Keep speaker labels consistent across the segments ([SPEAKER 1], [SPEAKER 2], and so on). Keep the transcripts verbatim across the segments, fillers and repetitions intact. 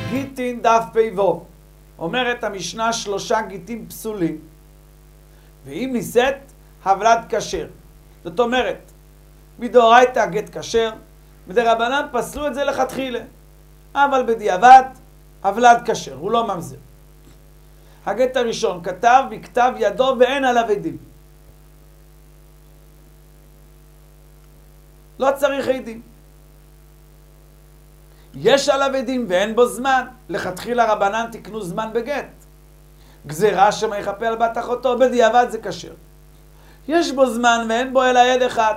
[SPEAKER 1] גיטין דף פ"ו. אומרת המשנה שלושה גיטים פסולים, ואם נישאת הבלת כשר. זאת אומרת, מדאורייתא גט כשר, מדרבנן פסלו את זה לכתחילה, אבל בדיעבד הבלת כשר, הוא לא ממזר. הגט הראשון כתב בכתב ידו ואין עליו עדים. לא צריך עדים. יש עליו עדים ואין בו זמן, לכתחילה רבנן תקנו זמן בגט. גזירה שמה יכפה על בת אחותו, בדיעבד זה כשר. יש בו זמן ואין בו אלא עד אחד.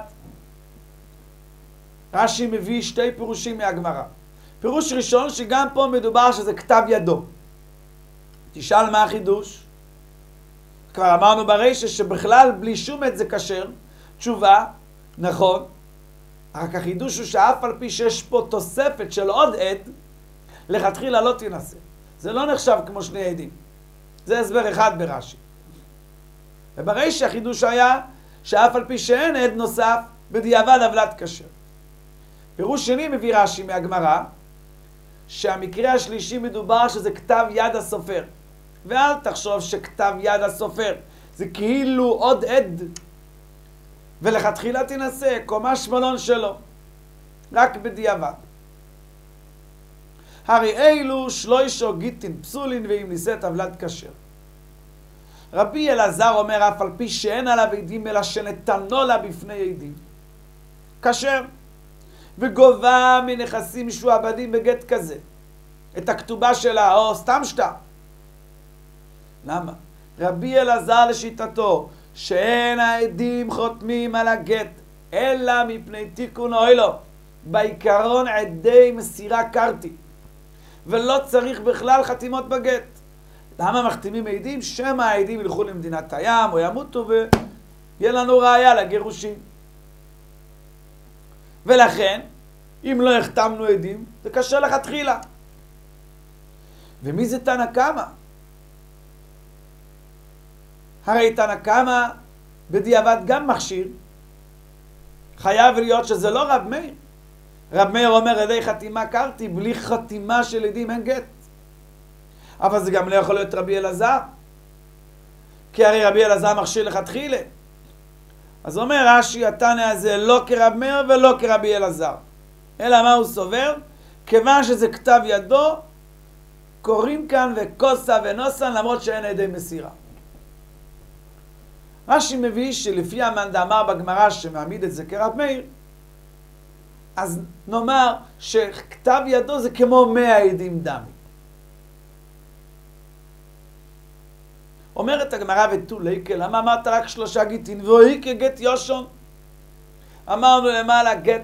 [SPEAKER 1] רש"י מביא שתי פירושים מהגמרא. פירוש ראשון שגם פה מדובר שזה כתב ידו. תשאל מה החידוש? כבר אמרנו ברישא שבכלל בלי שום עד זה כשר. תשובה, נכון. רק החידוש הוא שאף על פי שיש פה תוספת של עוד עד, לכתחילה לא תנסה. זה לא נחשב כמו שני עדים. זה הסבר אחד ברש"י. וברישא החידוש היה שאף על פי שאין עד נוסף, בדיעבד הבלת כשר. פירוש שני מביא רש"י מהגמרא, שהמקרה השלישי מדובר שזה כתב יד הסופר. ואל תחשוב שכתב יד הסופר זה כאילו עוד עד, ולכתחילה תנסה, קומש מלון שלו, רק בדיעבד. הרי אילו שלושה גיטין פסולין ואם נישאת הבלת כשר. רבי אלעזר אומר אף על פי שאין עליו עדים אלא שנתנו לה בפני עדים, כשר, וגובה מנכסים משועבדים בגט כזה את הכתובה שלה או סתם שטר. למה? רבי אלעזר לשיטתו שאין העדים חותמים על הגט אלא מפני תיקון אוילו, בעיקרון עדי מסירה קרתי, ולא צריך בכלל חתימות בגט. למה מחתימים עדים? שמא העדים ילכו למדינת הים או ימותו ויהיה לנו ראיה לגירושים. ולכן אם לא החתמנו עדים זה קשה לכתחילה. ומי זה תנא קמא? הרי תנא קמא בדיעבד גם מכשיר. חייב להיות שזה לא רב מאיר. רב מאיר אומר עדי חתימה קרתי, בלי חתימה של עדים אין גט. אבל זה גם לא יכול להיות רבי אלעזר, כי הרי רבי אלעזר מכשיר לכתחילה. אז אומר רש"י התנא הזה לא כרב מאיר ולא כרבי אלעזר, אלא מה הוא סובר? כיוון שזה כתב ידו, קוראים כאן וכוסה ונוסן למרות שאין עדי מסירה. רש"י מביא שלפי המאן דאמר בגמרא שמעמיד את זה כרב מאיר, אז נאמר שכתב ידו זה כמו מאה עדים דמי. אומרת הגמרא ותו ליקה, למה אמרת רק שלושה גיטין והיא כגט יושון? אמרנו למעלה גט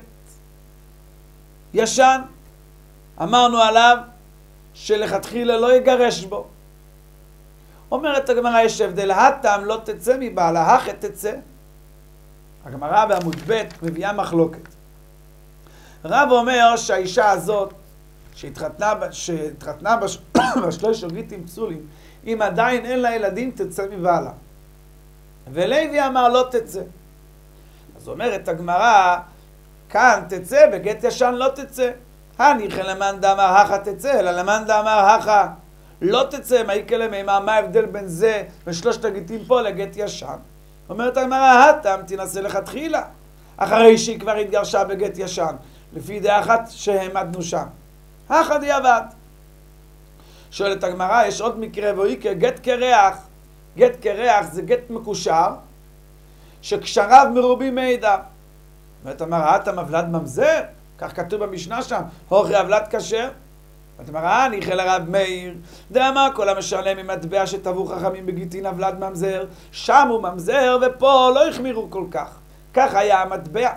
[SPEAKER 1] ישן, אמרנו עליו שלכתחילה לא יגרש בו. אומרת הגמרא יש הבדל, הטעם לא תצא מבעלה, הכת תצא. הגמרא בעמוד ב' מביאה מחלוקת. רב אומר שהאישה הזאת שהתחתנה, שהתחתנה בש... בשלושה גיטים פסולים, אם עדיין אין לה ילדים תצא מבעלה. ולוי אמר לא תצא. אז אומרת הגמרא, כאן תצא, בגט ישן לא תצא. הניחא למאן דאמר הכה תצא, אלא למאן דאמר הכה לא תצא. מה יקרה למימה? מה ההבדל בין זה, בין שלושת הגיטים פה לגט ישן? אומרת הגמרא, הטעם תנסה לכתחילה, אחרי שהיא כבר התגרשה בגט ישן, לפי דעה אחת שהעמדנו שם. הכה דיעבד. שואלת הגמרא, יש עוד מקרה והיא כגט קרח. גט קרח זה גט מקושר, שקשריו מרובים מידע. ואת אמרה, אתה מבלד ממזר? כך כתוב במשנה שם, הוכי הבלד כשר. ואת אמרה, ניחא לרב מאיר, דאמר כל המשלם ממטבע שטבעו חכמים בגיטין הבלד ממזר, שם הוא ממזר ופה לא החמירו כל כך. כך היה המטבע.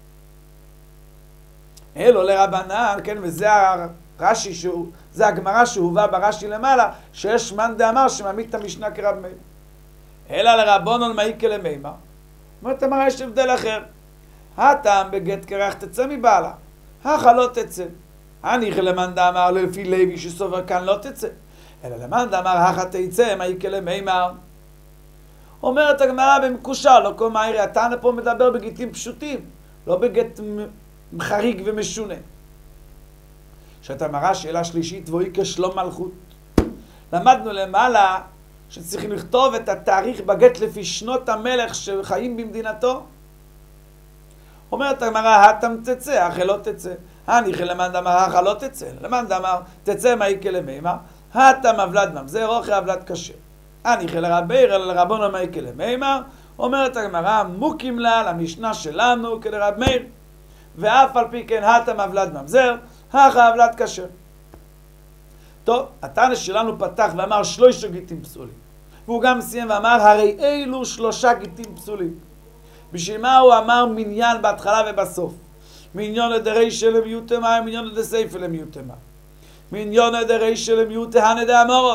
[SPEAKER 1] אלו לרבנן, כן, וזה הרש"י, שהוא, זה הגמרא שהובא ברש"י למעלה, שיש מאן דאמר שמעמיד את המשנה כרב מאיר. אלא לרבונון מאיקה למימה. אומרת אמרה, יש הבדל אחר. הטעם בגט קרח תצא מבעלה, הכה לא תצא. הניחא למאן דאמר לפי לוי שסובר כאן לא תצא, אלא למאן דאמר הכה תצא מאיקה למימה. אומרת הגמרא במקושר, לא כל מאירי, התנא פה מדבר בגיטים פשוטים, לא בגט חריג ומשונה. שאתה מראה שאלה שלישית, והוא כשלום מלכות. למדנו למעלה שצריכים לכתוב את התאריך בגט לפי שנות המלך שחיים במדינתו. אומרת הגמרא, התם תצא, אחרי לא תצא. הניחי למאן דאמר, אחרי לא תצא. למאן דאמר, תצא מאיקה למימר. התם אבלד ממזר, אוכי אבלד כשר. הניחי לרבייר, אלא לרבון מאיקה למימר. אומרת הגמרא, מוקים לה למשנה שלנו כלרב מאיר. ואף על פי כן, התם אבלד ממזר, אחי אבלד כשר. טוב, התנא שלנו פתח ואמר שלושה גיטים פסולים. והוא גם סיים ואמר, הרי אילו שלושה גיטים פסולים. בשביל מה הוא אמר מניין בהתחלה ובסוף? מניין דרישא למיעוטי מים, מניין דסייפא למיעוטי מים. מניין דרישא למיעוטי הנא דאמורון.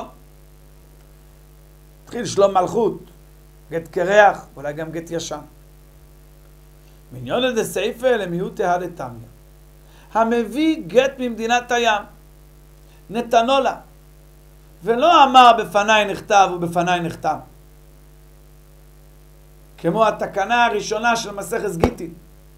[SPEAKER 1] התחיל שלום מלכות, גט קרח, אולי גם גט ישן. מניין דסייפא למיעוטי הנא תמיה. המביא גט ממדינת הים. נתנו לה, ולא אמר בפניי נכתב ובפניי נחתם. כמו התקנה הראשונה של מסכת גיטין.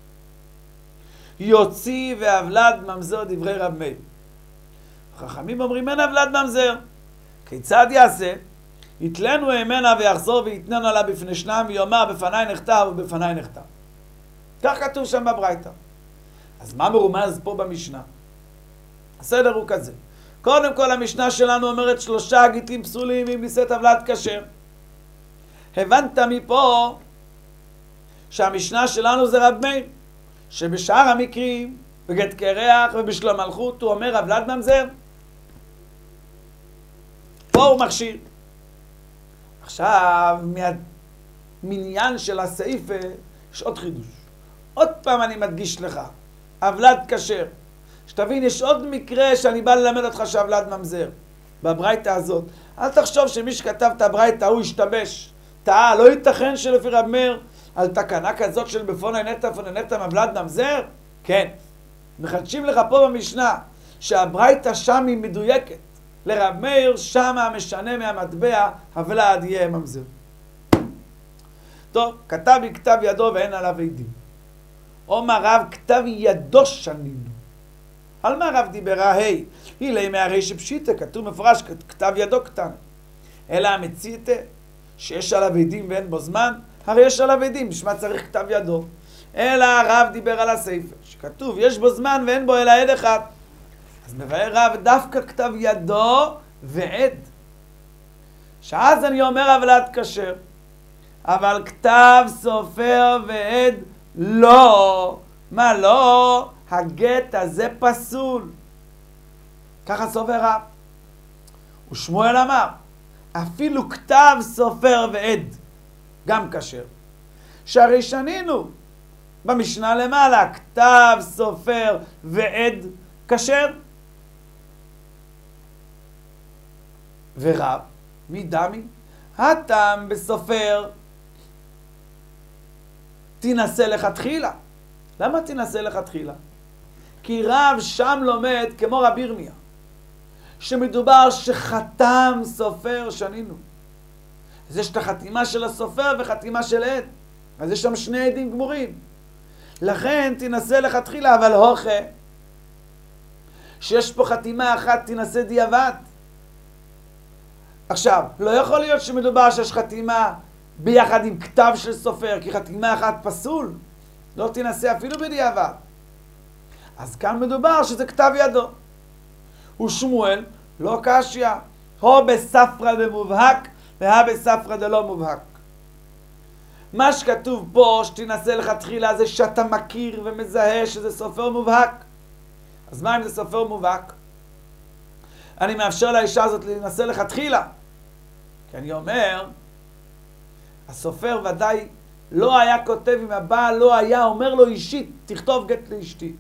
[SPEAKER 1] יוציא ואבלד ממזר דברי רב מאיר. חכמים אומרים אין אבלד ממזר. כיצד יעשה? יתלנו הימנה ויחזור ויתננו לה בפני שנם ויאמר בפניי נכתב ובפניי נחתם. כך כתוב שם בברייתא. אז מה מרומז פה במשנה? הסדר הוא כזה. קודם כל המשנה שלנו אומרת שלושה גיטים פסולים אם נישאת אבלד כשר. הבנת מפה שהמשנה שלנו זה רב מאיר, שבשאר המקרים, בגט קרח ובשלום מלכות, הוא אומר אבלד ממזר. פה הוא מכשיר. עכשיו, מהמניין של הסעיף יש עוד חידוש. עוד פעם אני מדגיש לך, אבלד כשר. שתבין, יש עוד מקרה שאני בא ללמד אותך שאבלד ממזר. בברייתא הזאת. אל תחשוב שמי שכתב את הברייתא הוא השתבש. טעה, לא ייתכן שלפי רב מאיר על תקנה כזאת של בפוני נטע פוננטע מבלד ממזר? כן. מחדשים לך פה במשנה שהברייתא שם היא מדויקת. לרב מאיר שם המשנה מהמטבע הבלד יהיה ממזר. טוב, כתב בכתב ידו ואין עליו עדים. אומר רב כתב ידו שנינו. על מה רב דיברה? היי, הילי מהרי שפשיטה, כתוב מפורש, כתב ידו קטן. אלא המציאתה, שיש עליו עדים ואין בו זמן, הרי יש עליו עדים, בשמה צריך כתב ידו. אלא הרב דיבר על הספר, שכתוב, יש בו זמן ואין בו אלא עד אחד. אז מבאר רב דווקא כתב ידו ועד. שאז אני אומר אבלד כשר, אבל כתב סופר ועד לא. מה לא? הגט הזה פסול. ככה סובר רב. ושמואל אמר, אפילו כתב סופר ועד גם כשר. שהרי שנינו במשנה למעלה, כתב סופר ועד כשר. ורב, מי דמי? הטעם בסופר תנסה לכתחילה. למה תנסה לכתחילה? כי רב שם לומד כמו רבי ירמיה, שמדובר שחתם סופר שנינו. אז יש את החתימה של הסופר וחתימה של עד. אז יש שם שני עדים גמורים. לכן תנסה לכתחילה, אבל הוכה, שיש פה חתימה אחת תנסה דיעבד. עכשיו, לא יכול להיות שמדובר שיש חתימה ביחד עם כתב של סופר, כי חתימה אחת פסול. לא תנסה אפילו בדיעבד. אז כאן מדובר שזה כתב ידו. ושמואל לא קשיא, הו בספרא דמובהק והא בספרא דלא מובהק. מה שכתוב פה שתנסה לכתחילה זה שאתה מכיר ומזהה שזה סופר מובהק. אז מה אם זה סופר מובהק? אני מאפשר לאישה הזאת להנסה לכתחילה. כי אני אומר, הסופר ודאי לא היה כותב אם הבעל לא היה אומר לו אישית, תכתוב גט לאשתי.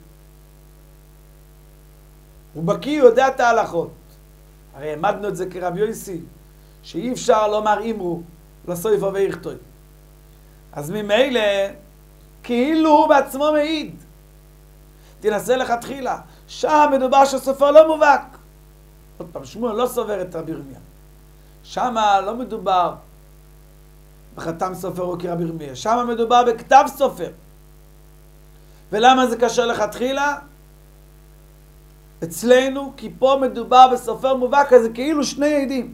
[SPEAKER 1] הוא בקיא, הוא יודע את ההלכות. הרי העמדנו את זה כרבי יוסי, שאי אפשר לומר אמרו, לסויפו ויכתוב. אז ממילא, כאילו הוא בעצמו מעיד. תנסה לכתחילה. שם מדובר שסופר לא מובהק. עוד פעם, שמואל לא סובר את רבי ירמיה. שם לא מדובר בחתם סופר או כרבי ירמיה. שם מדובר בכתב סופר. ולמה זה קשה לכתחילה? אצלנו, כי פה מדובר בסופר מובהק, אז זה כאילו שני עדים.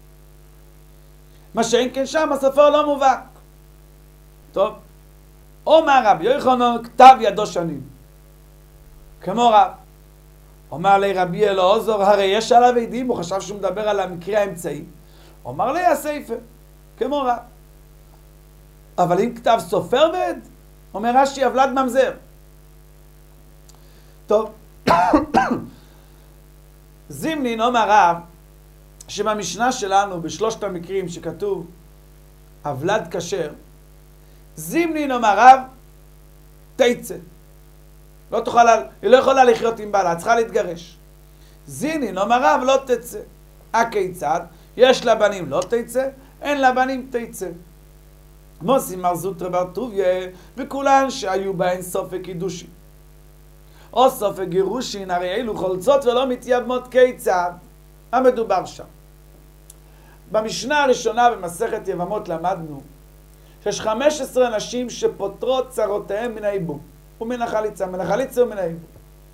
[SPEAKER 1] מה שאין כן שם, הסופר לא מובהק. טוב. אומר רבי יוחנן, כתב ידו שנים. כמו רב. אומר לי רבי אלעזר, הרי יש עליו עדים, הוא חשב שהוא מדבר על המקרה האמצעי. אומר לי הספר, כמו רב. אבל אם כתב סופר ועד, אומר רש"י, אבלד ממזר. טוב. זימנין אומר רב, שבמשנה שלנו, בשלושת המקרים שכתוב אבלד כשר, זימנין אומר רב, תיצא. לא תוכל, היא לא יכולה לחיות עם בעלה, צריכה להתגרש. זינין אומר רב, לא תצא. הכיצד? יש לה בנים, לא תצא, אין לה בנים, תצא. מוסי מר זוטרא בר טוביה, וכולן שהיו בהן סופק קידושין. או סופק גירושין, הרי אלו חולצות ולא מתייבמות, כיצד? מה מדובר שם? במשנה הראשונה במסכת יבמות למדנו שיש חמש עשרה נשים שפותרות צרותיהם מן הייבום ומן החליצה, מן החליצה ומן הייבום.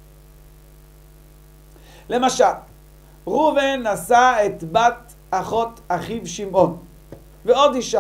[SPEAKER 1] למשל, ראובן נשא את בת אחות אחיו שמעון ועוד אישה.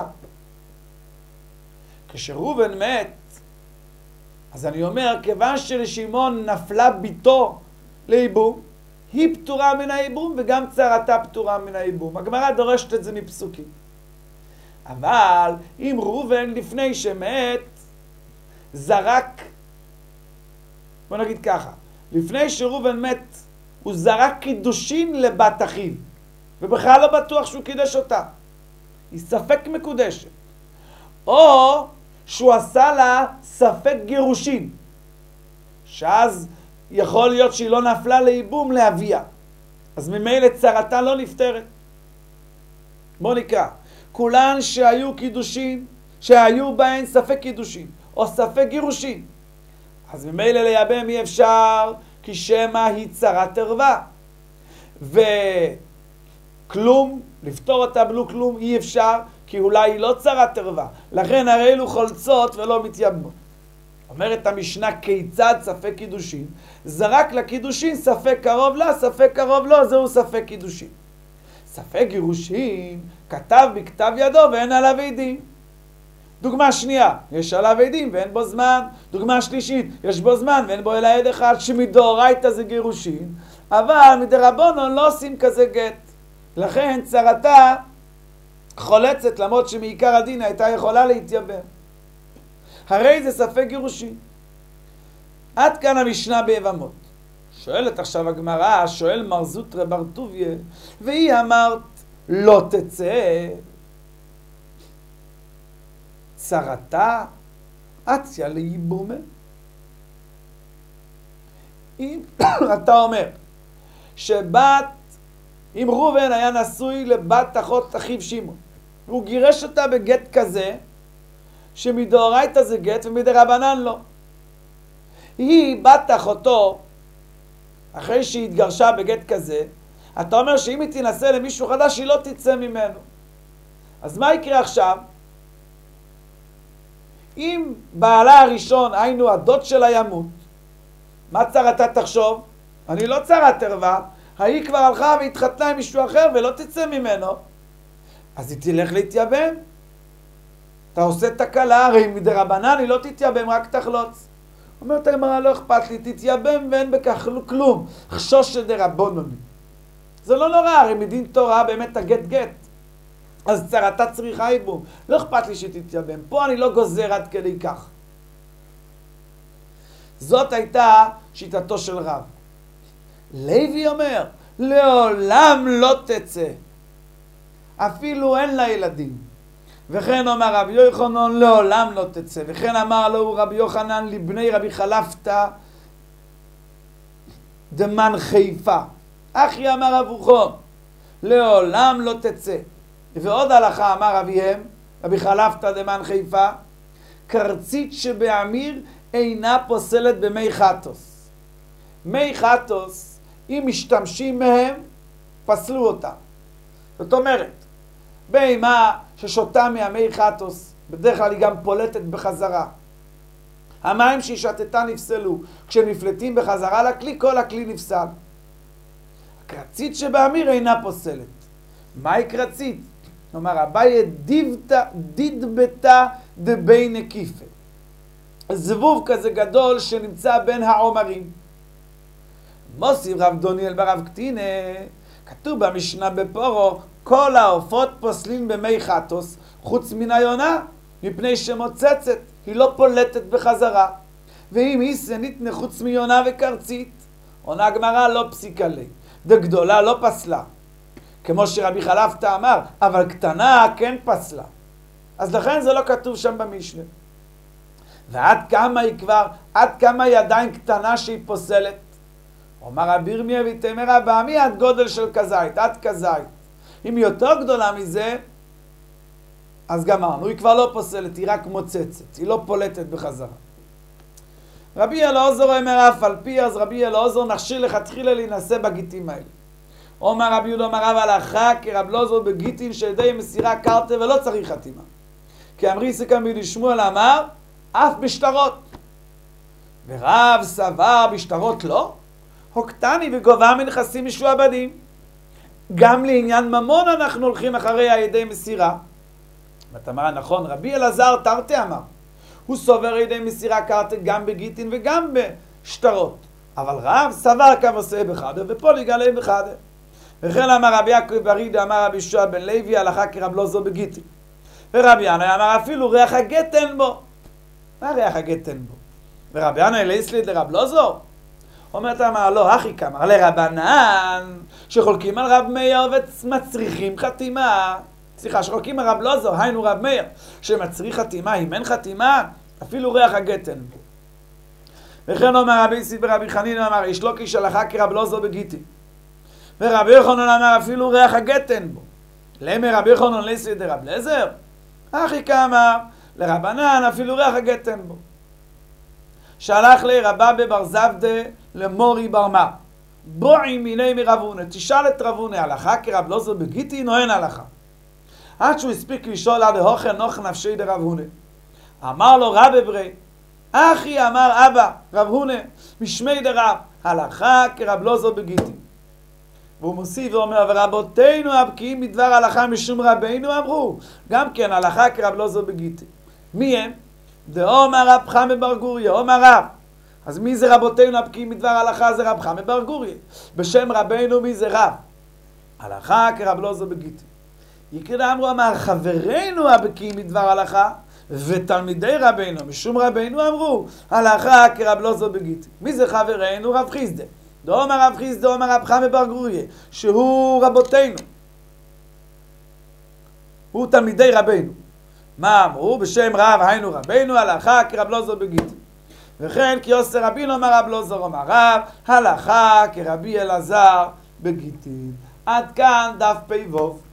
[SPEAKER 1] כשראובן מת, אז אני אומר, כיוון שלשמעון נפלה ביתו לייבום, היא פטורה מן הייבום וגם צרתה פטורה מן הייבום. הגמרא דורשת את זה מפסוקים. אבל אם ראובן לפני שמת זרק, בוא נגיד ככה, לפני שראובן מת הוא זרק קידושין לבת אחיו ובכלל לא בטוח שהוא קידש אותה, היא ספק מקודשת, או שהוא עשה לה ספק גירושין, שאז יכול להיות שהיא לא נפלה לייבום לאביה, אז ממילא צרתה לא נפטרת. בוא נקרא, כולן שהיו קידושין, שהיו בהן ספק קידושין או ספק גירושין, אז ממילא לייבם אי אפשר, כי שמא היא צרת ערווה, וכלום, לפתור אותה בלו כלום אי אפשר, כי אולי היא לא צרת ערווה, לכן הרי אלו חולצות ולא מתייבמות. אומרת המשנה, כיצד ספק קידושין? זרק לקידושין ספק קרוב לה, ספק קרוב לו, זהו ספק קידושין. ספק גירושין כתב בכתב ידו ואין עליו עדים. דוגמה שנייה, יש עליו עדים ואין בו זמן. דוגמה שלישית, יש בו זמן ואין בו אלא עד אחד, שמדאורייתא זה גירושין, אבל מדרבנן לא עושים כזה גט. לכן צרתה חולצת, למרות שמעיקר הדין הייתה יכולה להתייבם. הרי זה ספק גירושין. עד כאן המשנה ביבמות. שואלת עכשיו הגמרא, שואל מר זוטרא בר טוביה, והיא אמרת לא תצא, צרתה אציה לייבומה. אם אתה אומר שבת, אם ראובן היה נשוי לבת אחות אחיו שמעון, והוא גירש אותה בגט כזה, שמדאורייתא זה גט ומדרבנן לא. היא בת אחותו, אחרי שהיא התגרשה בגט כזה, אתה אומר שאם היא תנסה למישהו חדש, היא לא תצא ממנו. אז מה יקרה עכשיו? אם בעלה הראשון, היינו הדוד שלה ימות, מה צרתה תחשוב? אני לא צרת ערווה, היא כבר הלכה והתחתנה עם מישהו אחר ולא תצא ממנו, אז היא תלך להתייבם. אתה עושה תקלה, הרי מדרבנן היא לא תתייבם, רק תחלוץ. אומרת הגמרא, לא אכפת לי, תתייבם ואין בכך כלום, חשוש של דרבנן. זה לא נורא, הרי מדין תורה באמת הגט גט, אז צרתה צריכה ייבום, לא אכפת לי שתתייבם. פה אני לא גוזר עד כדי כך. זאת הייתה שיטתו של רב. לוי אומר, לעולם לא תצא, אפילו אין לה ילדים. וכן אמר רבי יוחנן, לעולם לא תצא. וכן אמר לו רבי יוחנן לבני רבי חלפתא דמן חיפה, אחי אמר אבוכו, לעולם לא תצא. ועוד הלכה אמר אביהם, רבי חלפתא דמן חיפה, קרצית שבאמיר אינה פוסלת במי חטוס. מי חטוס, אם משתמשים מהם, פסלו אותם. זאת אומרת, בהמה ששותה מהמי חטוס, בדרך כלל היא גם פולטת בחזרה. המים שהיא שתתה נפסלו. כשנפלטים בחזרה לכלי, כל הכלי נפסל. קרצית שבאמיר אינה פוסלת. מהי קרצית? כלומר, אביי דיבתא דידבתא דבי נקיפה. זבוב כזה גדול שנמצא בין העומרים. מוסיף רב דוניאל ברב קטינה, כתוב במשנה בפורו, כל העופות פוסלים במי חטוס, חוץ מן היונה, מפני שמוצצת, היא לא פולטת בחזרה. ואם היא סנית חוץ מיונה וקרצית, עונה גמרא לא פסיקה לי, דגדולה לא פסלה. כמו שרבי חלפתא אמר, אבל קטנה כן פסלה. אז לכן זה לא כתוב שם במשנה. ועד כמה היא כבר, עד כמה היא עדיין קטנה שהיא פוסלת? אומר רבי ירמיה ויתמר אבעמי עד גודל של כזית, עד כזית. אם היא יותר גדולה מזה, אז גמרנו, היא כבר לא פוסלת, היא רק מוצצת, היא לא פולטת בחזרה. רבי אלעזר אומר אף על פי, אז רבי אלעזר נכשיר לכתחילה להינשא בגיטים האלה. אומר רבי יהודה אמר רב הלכה כרב אלעזר בגיטין שידי מסירה קרתא ולא צריך חתימה. כי אמרי סכם בידי שמואל אמר אף בשטרות. ורב סבר בשטרות לא, הוקטני וגובה מנכסים משועבדים. גם לעניין ממון אנחנו הולכים אחרי הידי מסירה. ואתה אמר נכון, רבי אלעזר תרתי אמר, הוא סובר ידי מסירה קרתא גם בגיטין וגם בשטרות. אבל רב סבר כמוסה בחדה ופה יגלה בחדה. וכן אמר רבי יעקב ברידה אמר רבי יהושע בן לוי הלכה כרב אלעזר בגיטין. ורבי ינאי אמר אפילו ריח הגט אין בו. מה ריח הגט אין בו? ורבי ינאי ליסלית לרב אלעזר? אומרת אמר לא, אחי כמר לרבנן שחולקים על רב מאיר ומצריכים חתימה. סליחה, שחולקים על רב אלעזר, היינו רב מאיר, שמצריך חתימה, אם אין חתימה, אפילו ריח הגט אין בו. וכן אומר רבי יוסי ברבי חנינא אמר איש לוקיש הלכה כרב אלעזר בגיטין. ורבי יוחנן אמר אפילו ריח הגט אין בו. למה רבי יוחנן ליסלית לרב אליעזר? אחי כמר לרבנן אפילו ריח הגט אין בו. שלח לי רבא בבר זבדה למורי ברמה. בואי מיני מרב הונא, תשאל את רב הונא הלכה כרב אלעזר בגיטין או אין הלכה? עד שהוא הספיק לשאול עד הוכן נוח נפשי דרב הונא. אמר לו רב אברי, אחי אמר אבא רב הונא משמי דרב הלכה כרב אלעזר בגיטין. והוא מוסיף ואומר ורבותינו הבקיאים בדבר הלכה משום רבינו אמרו גם כן הלכה כרב אלעזר בגיטין. מי הם? דאמר רב חמא בר גוריא, אומר רב. אז מי זה רבותינו הבקיאים בדבר הלכה? זה רב חמא בר גוריא. בשם רבינו מי זה רב? הלכה כרב אלעזר בגיטין. יקרא אמרו אמר חברינו הבקיאים בדבר הלכה ותלמידי רבינו משום רבינו אמרו הלכה כרב אלעזר בגיטין. מי זה חברינו? רב חיסדא. דאמר רב חיסדא אומר רב חמא בר גוריא שהוא רבותינו, הוא תלמידי רבינו. מה אמרו? בשם רב היינו רבינו הלכה כרב אלעזר בגיטין. וכן כי עושה רבינו אמר רב אלעזר אמר רב הלכה כרבי אלעזר בגיטין. עד כאן דף פ"ו.